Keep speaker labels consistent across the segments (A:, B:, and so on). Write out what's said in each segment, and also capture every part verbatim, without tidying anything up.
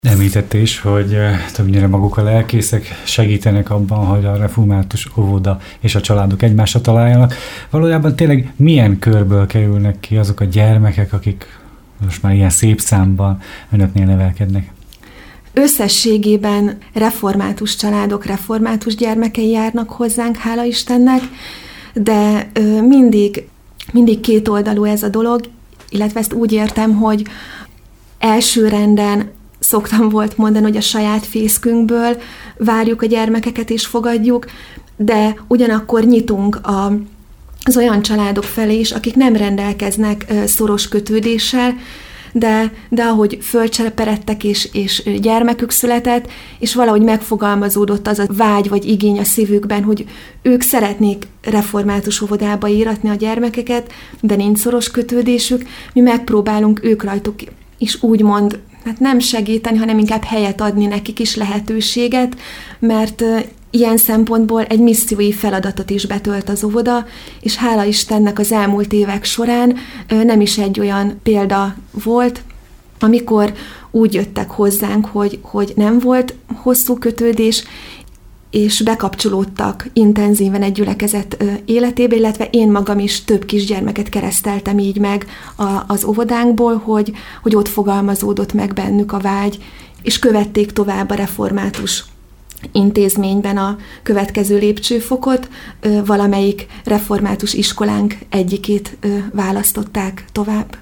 A: Említette is, hogy többnyire maguk a lelkészek segítenek abban, hogy a református óvoda és a családok egymásra találjanak. Valójában tényleg milyen körből kerülnek ki azok a gyermekek, akik most már ilyen szép számban önöknél nevelkednek?
B: Összességében református családok, református gyermekei járnak hozzánk, hála Istennek, de mindig, mindig kétoldalú ez a dolog, illetve ezt úgy értem, hogy elsőrenden szoktam volt mondani, hogy a saját fészkünkből várjuk a gyermekeket és fogadjuk, de ugyanakkor nyitunk a, az olyan családok felé is, akik nem rendelkeznek szoros kötődéssel, de, de ahogy fölcseperedtek és, és gyermekük született, és valahogy megfogalmazódott az a vágy vagy igény a szívükben, hogy ők szeretnék református óvodába íratni a gyermekeket, de nincs szoros kötődésük, mi megpróbálunk ők rajtuk is úgymond hát nem segíteni, hanem inkább helyet adni nekik is, lehetőséget, mert ilyen szempontból egy missziói feladatot is betölt az óvoda, és hála Istennek az elmúlt évek során nem is egy olyan példa volt, amikor úgy jöttek hozzánk, hogy, hogy nem volt hosszú kötődés, és bekapcsolódtak intenzíven egy gyülekezet életébe, illetve én magam is több kisgyermeket kereszteltem így meg az óvodánkból, hogy, hogy ott fogalmazódott meg bennük a vágy, és követték tovább a református intézményben a következő lépcsőfokot, valamelyik református iskolánk egyikét választották tovább.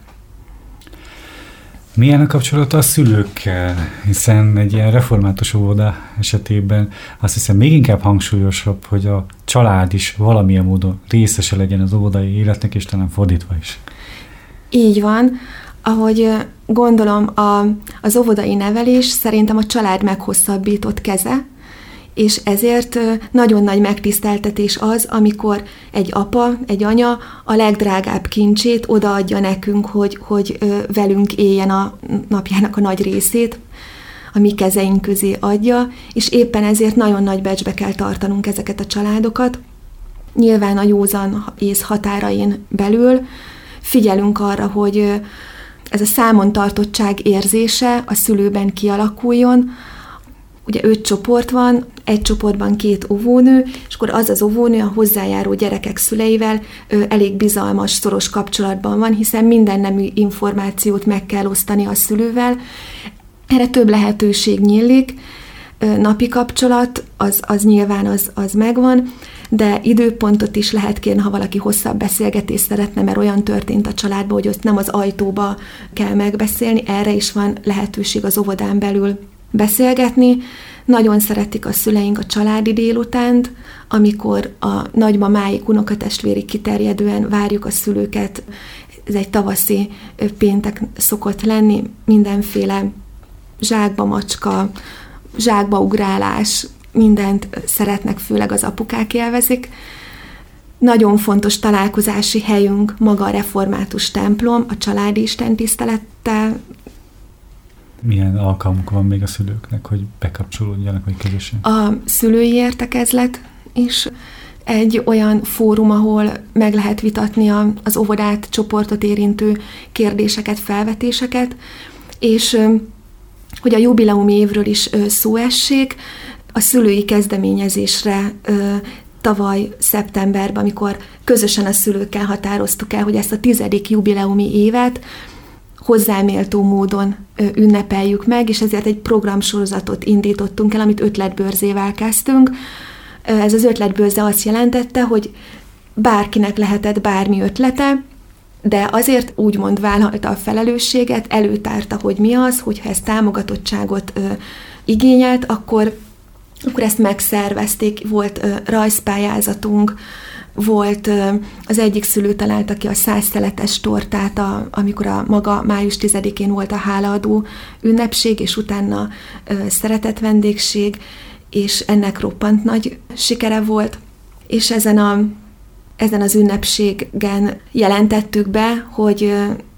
A: Milyen a kapcsolata a szülőkkel? Hiszen egy ilyen református óvoda esetében azt hiszem még inkább hangsúlyosabb, hogy a család is valamilyen módon részese legyen az óvodai életnek, és talán fordítva is.
B: Így van. Ahogy gondolom, a, az óvodai nevelés szerintem a család meghosszabbított keze, és ezért nagyon nagy megtiszteltetés az, amikor egy apa, egy anya a legdrágább kincsét odaadja nekünk, hogy, hogy velünk éljen a napjának a nagy részét, a mi kezeink közé adja, és éppen ezért nagyon nagy becsbe kell tartanunk ezeket a családokat. Nyilván a józan ész határain belül figyelünk arra, hogy ez a számon tartottság érzése a szülőben kialakuljon. Ugye öt csoport van, egy csoportban két óvónő, és akkor az az óvónő a hozzájáró gyerekek szüleivel ö, elég bizalmas, szoros kapcsolatban van, hiszen minden nemű információt meg kell osztani a szülővel. Erre több lehetőség nyílik, ö, napi kapcsolat, az, az nyilván az, az megvan, de időpontot is lehet kérni, ha valaki hosszabb beszélgetést szeretne, mert olyan történt a családban, hogy ott nem az ajtóba kell megbeszélni, erre is van lehetőség az óvodán belül beszélgetni. Nagyon szeretik a szüleink a családi délutánt, amikor a nagymamáik, unokatestvérig kiterjedően várjuk a szülőket. Ez egy tavaszi péntek szokott lenni, mindenféle zsákba macska, zsákba ugrálás, mindent szeretnek, főleg az apukák élvezik. Nagyon fontos találkozási helyünk maga a református templom, a családi istentisztelettel.
A: Milyen alkalmuk van még a szülőknek, hogy bekapcsolódjanak, vagy közösen?
B: A szülői értekezlet is egy olyan fórum, ahol meg lehet vitatni az óvodát, csoportot érintő kérdéseket, felvetéseket, és hogy a jubileumi évről is szó essék, a szülői kezdeményezésre tavaly szeptemberben, amikor közösen a szülőkkel határoztuk el, hogy ezt a tizedik jubileumi évet hozzáméltó módon ünnepeljük meg, és ezért egy programsorozatot indítottunk el, amit ötletbörzével kezdtünk. Ez az ötletbörze azt jelentette, hogy bárkinek lehetett bármi ötlete, de azért úgymond vállalta a felelősséget, előtárta, hogy mi az, hogyha ez támogatottságot ö, igényelt, akkor, akkor ezt megszervezték, volt ö, rajzpályázatunk, volt ö, az egyik szülő találta ki a száz szeletes tortát, a, amikor a maga május tizedikén volt a hálaadó ünnepség, és utána ö, szeretett vendégség, és ennek roppant nagy sikere volt, és ezen a Ezen az ünnepségen jelentettük be, hogy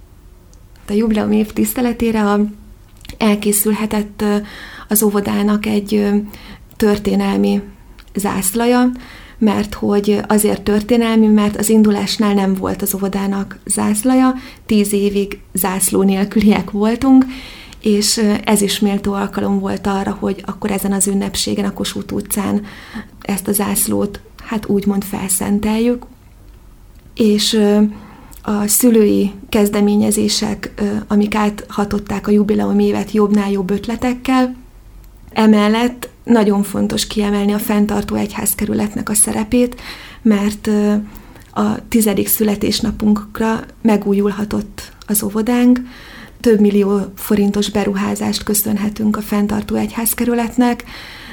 B: a jubileum év tiszteletére elkészülhetett az óvodának egy történelmi zászlaja, mert hogy azért történelmi, mert az indulásnál nem volt az óvodának zászlaja, tíz évig zászló nélküliek voltunk, és ez is méltó alkalom volt arra, hogy akkor ezen az ünnepségen, a Kossuth utcán ezt a zászlót hát úgymond felszenteljük. És a szülői kezdeményezések, amik áthatották a jubileum évet jobbnál jobb ötletekkel, emellett nagyon fontos kiemelni a fenntartó egyházkerületnek a szerepét, mert a tizedik születésnapunkra megújulhatott az óvodánk, több millió forintos beruházást köszönhetünk a fenntartó egyházkerületnek,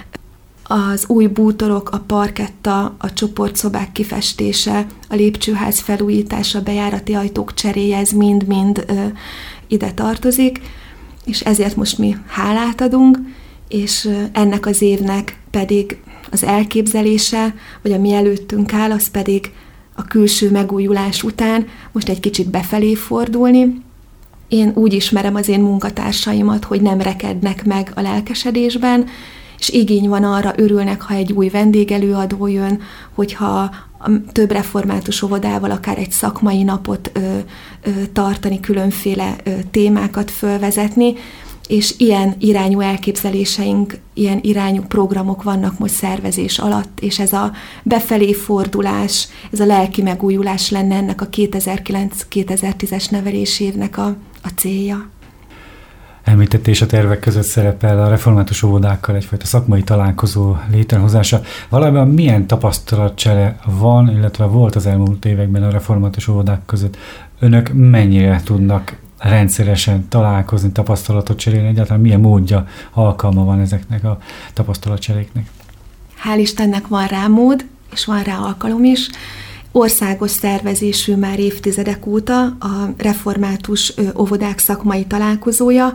B: az új bútorok, a parketta, a csoportszobák kifestése, a lépcsőház felújítása, a bejárati ajtók cseréje, ez mind-mind ö, ide tartozik, és ezért most mi hálát adunk, és ö, ennek az évnek pedig az elképzelése, vagy ami előttünk áll, az pedig a külső megújulás után most egy kicsit befelé fordulni. Én úgy ismerem az én munkatársaimat, hogy nem rekednek meg a lelkesedésben, és igény van arra, örülnek, ha egy új vendégelőadó jön, hogyha több református óvodával akár egy szakmai napot ö, ö, tartani, különféle ö, témákat fölvezetni, és ilyen irányú elképzeléseink, ilyen irányú programok vannak most szervezés alatt, és ez a befelé fordulás, ez a lelki megújulás lenne ennek a kétezer-kilenc-kétezer-tízes nevelési évnek a, a célja.
A: Említette, és a tervek között szerepel a református óvodákkal egyfajta szakmai találkozó létrehozása. Valójában milyen tapasztalatcsere van, illetve volt az elmúlt években a református óvodák között? Önök mennyire tudnak rendszeresen találkozni, tapasztalatot cserélni, egyáltalán milyen módja, alkalma van ezeknek a tapasztalatcseréknek?
B: Hál' Istennek van rá mód, és van rá alkalom is. Országos szervezésű már évtizedek óta a református óvodák szakmai találkozója.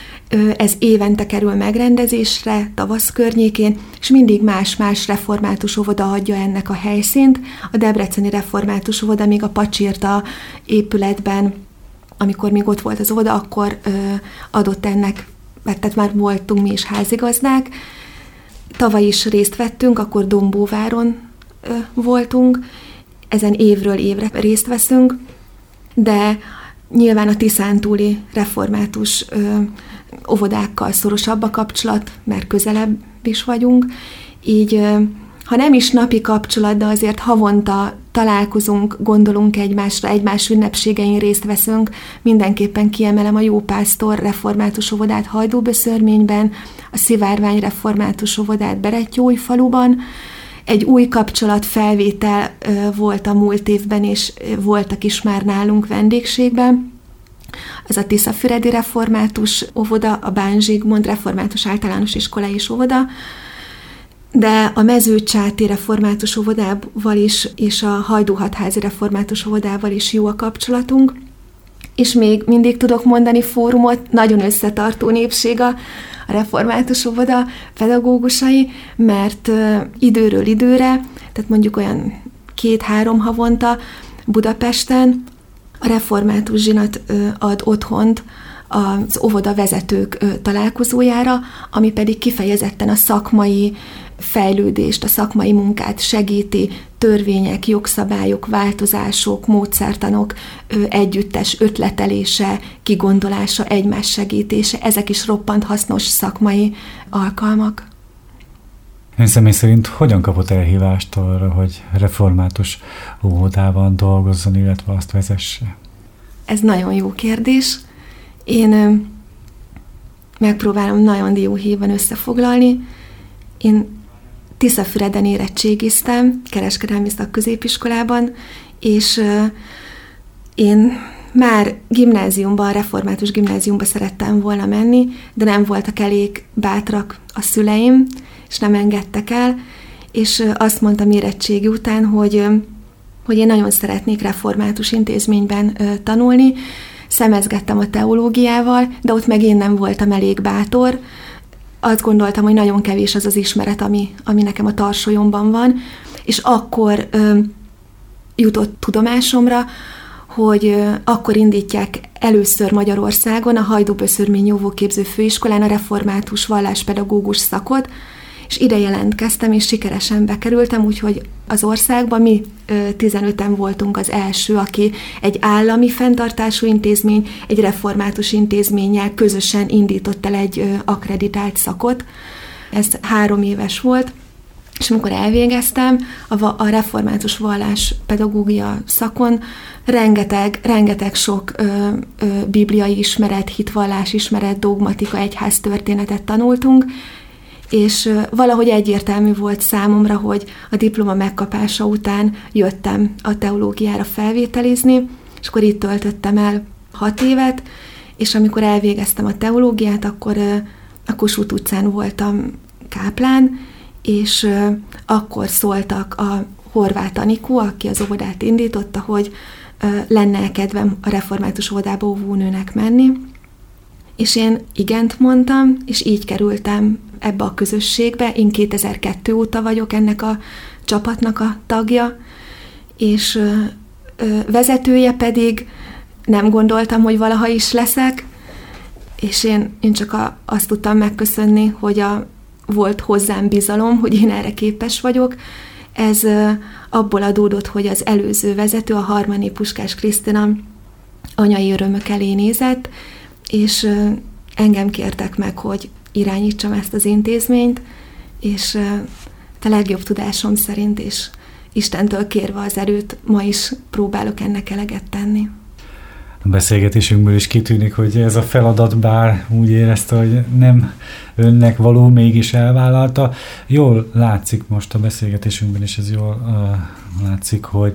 B: Ez évente kerül megrendezésre, tavasz környékén, és mindig más-más református óvoda adja ennek a helyszínt. A debreceni református óvoda még a Pacsirta épületben, amikor még ott volt az óvoda, akkor adott ennek, tehát már voltunk mi is házigazdák. Tavaly is részt vettünk, akkor Dombóváron voltunk, ezen évről évre részt veszünk, de nyilván a tiszántúli református ö, óvodákkal szorosabb a kapcsolat, mert közelebb is vagyunk, így ö, ha nem is napi kapcsolat, de azért havonta találkozunk, gondolunk egymásra, egymás ünnepségein részt veszünk, mindenképpen kiemelem a Jópásztor református óvodát Hajdúböszörményben, a Szivárvány református óvodát Berettyóújfaluban. Egy új kapcsolatfelvétel volt a múlt évben, és voltak is már nálunk vendégségben. Ez a Tiszafüredi református óvoda, a Bán Zsigmond református általános iskola és óvoda, de a Mezőcsáti református óvodával is, és a Hajdúhatházi református óvodával is jó a kapcsolatunk. És még mindig tudok mondani fórumot, nagyon összetartó népség a református óvoda pedagógusai, mert uh, időről időre, tehát mondjuk olyan két-három havonta Budapesten a református zsinat uh, ad otthont az óvoda vezetők uh, találkozójára, ami pedig kifejezetten a szakmai fejlődést, a szakmai munkát segíti, törvények, jogszabályok, változások, módszertanok együttes ötletelése, kigondolása, egymás segítése, ezek is roppant hasznos szakmai alkalmak.
A: Ön személy szerint hogyan kapott elhívást arra, hogy református óvodában dolgozzon, illetve azt vezesse?
B: Ez nagyon jó kérdés. Én megpróbálom nagyon dióhéjban összefoglalni. Én Tiszafüreden érettségiztem, kereskedelmi szakközépiskolában, és uh, én már gimnáziumban, református gimnáziumba szerettem volna menni, de nem voltak elég bátrak a szüleim, és nem engedtek el, és uh, azt mondtam érettségi után, hogy, uh, hogy én nagyon szeretnék református intézményben uh, tanulni, szemezgettem a teológiával, de ott meg én nem voltam elég bátor. Azt gondoltam, hogy nagyon kevés az az ismeret, ami, ami nekem a tarsolyomban van, és akkor ö, jutott tudomásomra, hogy ö, akkor indítják először Magyarországon a Hajdúböszörmény óvóképző főiskolán a református valláspedagógus szakot, és ide jelentkeztem, és sikeresen bekerültem, úgyhogy az országban mi tizenöten voltunk az első, aki egy állami fenntartású intézmény, egy református intézménnyel közösen indított el egy akkreditált szakot. Ez három éves volt, és amikor elvégeztem, a, a református vallás pedagógia szakon rengeteg, rengeteg sok ö, ö, bibliai ismeret, hitvallás ismeret, dogmatika, egyháztörténetet tanultunk, és ö, valahogy egyértelmű volt számomra, hogy a diploma megkapása után jöttem a teológiára felvételizni, és akkor itt töltöttem el hat évet, és amikor elvégeztem a teológiát, akkor ö, a Kossuth utcán voltam káplán, és ö, akkor szóltak a Horváth Anikó, aki az óvodát indította, hogy ö, lenne kedvem a református óvodába óvónőnek menni, és én igent mondtam, és így kerültem ebbe a közösségbe. Én kétezer-kettő óta vagyok ennek a csapatnak a tagja, és ö, ö, vezetője pedig nem gondoltam, hogy valaha is leszek, és én, én csak a, azt tudtam megköszönni, hogy a volt hozzám bizalom, hogy én erre képes vagyok. Ez abból adódott, hogy az előző vezető, a Harmani Puskás Krisztina anyai örömök elé nézett, és engem kértek meg, hogy irányítsam ezt az intézményt, és a legjobb tudásom szerint, és Istentől kérve az erőt, ma is próbálok ennek eleget tenni.
A: A beszélgetésünkből is kitűnik, hogy ez a feladat bár úgy érezte, hogy nem önnek való, mégis elvállalta. Jól látszik most a beszélgetésünkben, és ez jól uh, látszik, hogy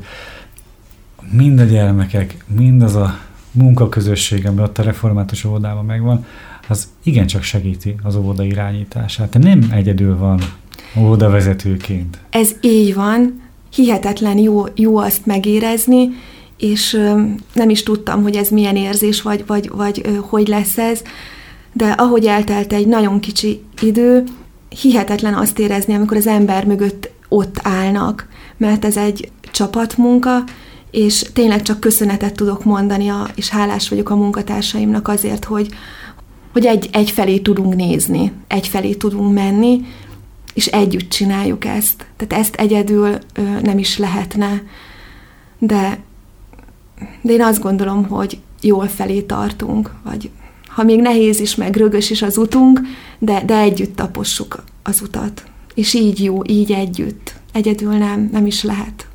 A: mind a gyermekek, mind az a munkaközösség, ami ott a református óvodában megvan, az igencsak segíti az óvoda irányítását. Te nem egyedül van óvodavezetőként.
B: Ez így van. Hihetetlen jó, jó azt megérezni, és nem is tudtam, hogy ez milyen érzés, vagy, vagy, vagy hogy lesz ez, de ahogy eltelt egy nagyon kicsi idő, hihetetlen azt érezni, amikor az ember mögött ott állnak, mert ez egy csapatmunka, és tényleg csak köszönetet tudok mondani, a, és hálás vagyok a munkatársaimnak azért, hogy, hogy egy, egyfelé tudunk nézni, egyfelé tudunk menni, és együtt csináljuk ezt. Tehát ezt egyedül nem is lehetne, de De én azt gondolom, hogy jól felé tartunk, vagy ha még nehéz is, meg rögös is az utunk, de, de együtt tapossuk az utat. És így jó, így együtt. Egyedül nem, nem is lehet.